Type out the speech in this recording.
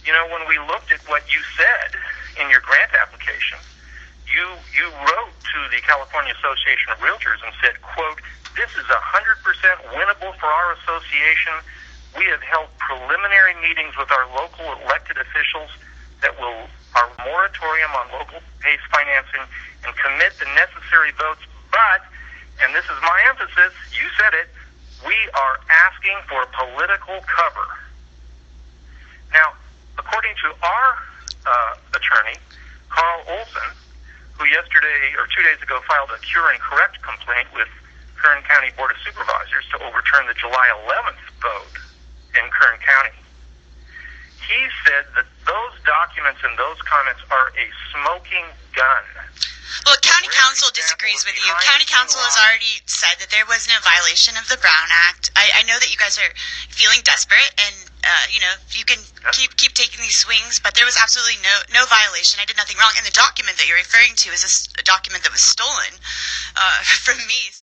When we looked at what you said in your grant application, you wrote to the California Association of Realtors and said, quote, "This is 100% winnable for our association. We have held preliminary meetings with our local elected officials that will our moratorium on local PACE financing and commit the necessary votes. But, and this is my emphasis, you said it, we are asking for political cover." Now, according to our attorney, Carl Olson, who yesterday or 2 days ago filed a cure and correct complaint with Kern County Board of Supervisors to overturn the July 11th vote in Kern County, he said that those documents and those comments are a smoking gun. Well, County Council disagrees with you. County Council has already said that there was no violation of the Brown Act. I know that you guys are feeling desperate, and you can keep taking these swings, but there was absolutely no violation. I did nothing wrong, and the document that you're referring to is a document that was stolen from me.